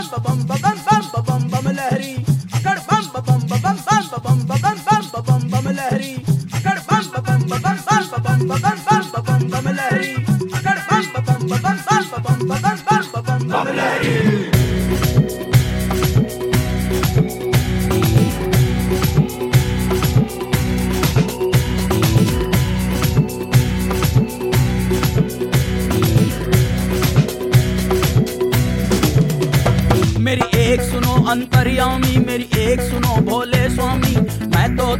बम बम बम बम बम लहरी अकड़ बम बम बम बम बम बम बम बम लहरी अकड़ बम बम बम बम बम बम लहरी अकड़ बम बम बम बम लहरी। मेरी एक सुनो अंतर्यामी, मेरी एक सुनो भोले स्वामी, मैं तो